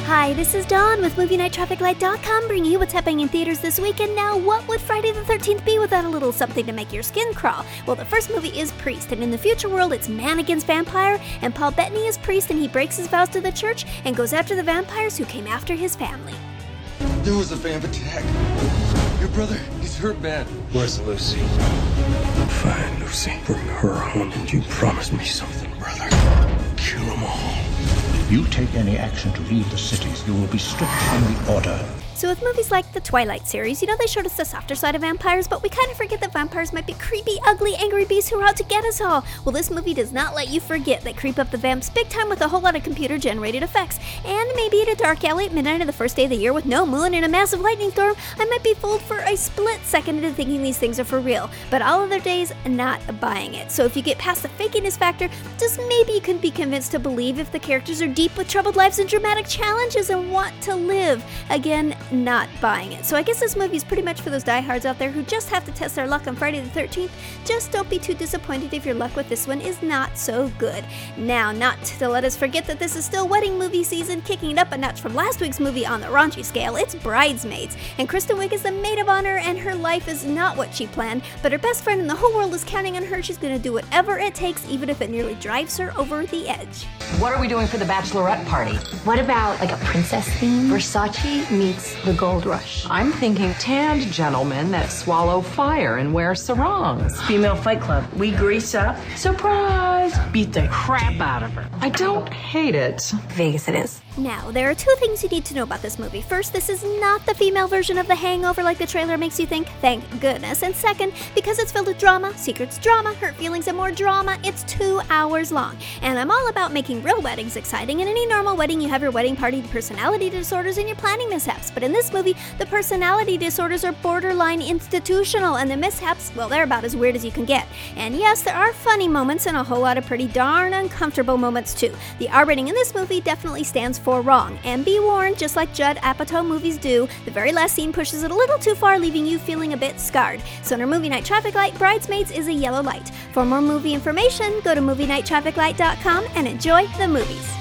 Hi, this is Dawn with MovieNightTrafficLight.com bringing you what's happening in theaters this weekend. Now, what would Friday the 13th be without a little something to make your skin crawl? Well, the first movie is Priest, and in the future world, it's man against vampire, and Paul Bettany is Priest, and he breaks his vows to the church and goes after the vampires who came after his family. There was a vamp attack. Your brother, he's hurt bad. Where's Lucy? Find Lucy. Bring her home. And you promised me something, brother. Kill them all. If you take any action to leave the cities, you will be stripped from the order. So with movies like the Twilight series, they showed us the softer side of vampires, but we kind of forget that vampires might be creepy, ugly, angry beasts who are out to get us all. Well, this movie does not let you forget. They creep up the vamps big time with a whole lot of computer-generated effects. And maybe at a dark alley at midnight of the first day of the year with no moon and a massive lightning storm, I might be fooled for a split second into thinking these things are for real. But all other days, not buying it. So if you get past the fakiness factor, just maybe you can be convinced to believe if the characters are deep with troubled lives and dramatic challenges and want to live. Again, not buying it. So I guess this movie is pretty much for those diehards out there who just have to test their luck on Friday the 13th. Just don't be too disappointed if your luck with this one is not so good. Now, not to let us forget that this is still wedding movie season, kicking it up a notch from last week's movie on the raunchy scale. It's Bridesmaids, and Kristen Wiig is the maid of honor, and her life is not what she planned, but her best friend in the whole world is counting on her. She's going to do whatever it takes, even if it nearly drives her over the edge. What are we doing for the bachelorette party? What about like a princess theme? Versace meets the gold rush. I'm thinking tanned gentlemen that swallow fire and wear sarongs. Female Fight Club. We grease up. Surprise! Beat the crap out of her. I don't hate it. Vegas it is. Now, there are two things you need to know about this movie. First, this is not the female version of The Hangover like the trailer makes you think, thank goodness. And second, because it's filled with drama, secrets, drama, hurt feelings, and more drama, it's 2 hours long. And I'm all about making real weddings exciting. In any normal wedding, you have your wedding party, the personality disorders, and your planning mishaps. But in this movie, the personality disorders are borderline institutional, and the mishaps, well, they're about as weird as you can get. And yes, there are funny moments and a whole lot of pretty darn uncomfortable moments too. The R rating in this movie definitely stands for wrong. And be warned, just like Judd Apatow movies do, the very last scene pushes it a little too far, leaving you feeling a bit scarred. So in our Movie Night Traffic Light, Bridesmaids is a yellow light. For more movie information, go to MovieNightTrafficLight.com and enjoy the movies.